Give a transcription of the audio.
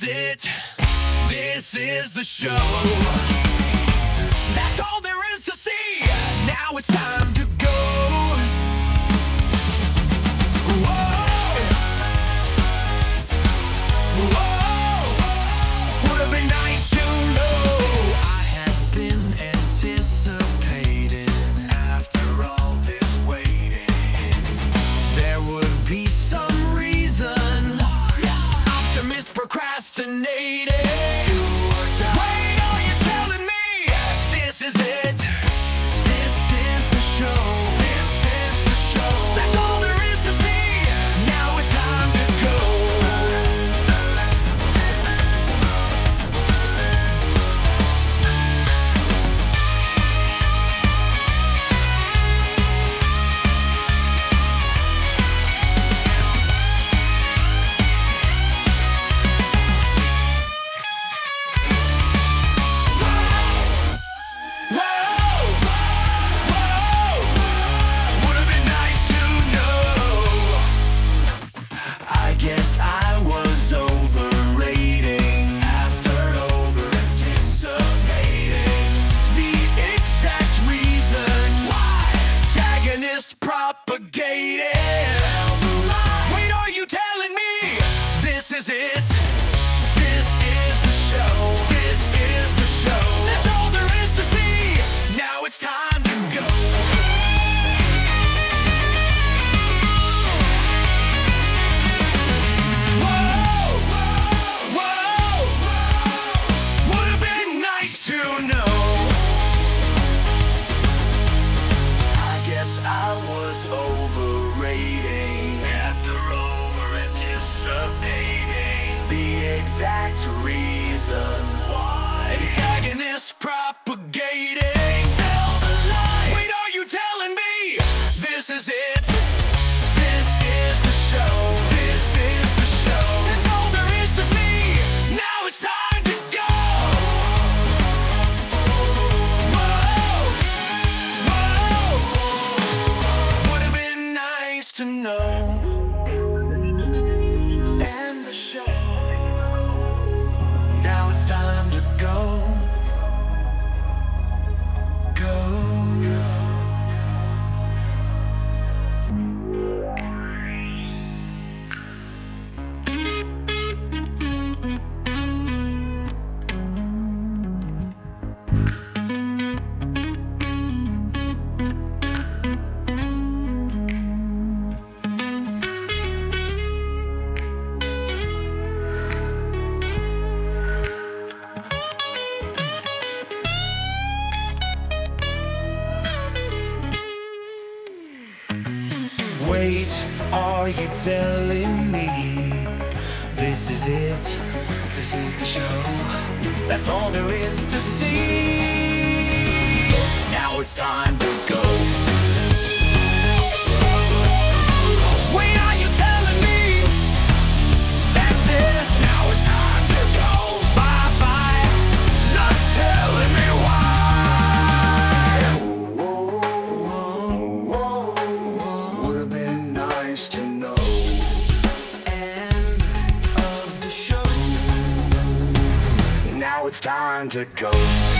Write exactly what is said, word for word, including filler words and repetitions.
it. This is the show. That's all there is to see. Now it's time to go. Whoa. Whoa. Would have been nice to know. I had been anticipating, after all this waiting, there would be some reason. Optimist procrastinating. Wait, are you telling me this is it? This is the show. This is the show. That's all there is to see. Now it's time to go. Guess I was overrating after over-anticipating the exact reason why. Antagonist propagating. Wait, are you telling me this is it? This is the show. This is the show. That's all there is to see. Now it's time to go. I was overrating after over-anticipating the exact reason why. Antagonist propagating. Sell the lie. Wait, are you telling me this is it? This is the show. This is the show. That's all there is to see. Now it's time to go. To know. And the show. Now it's time to go. Go. Wait, are you telling me this is it? This is the show. That's all there is to see. Now it's time to go. To know. End of the show. Now it's time to go.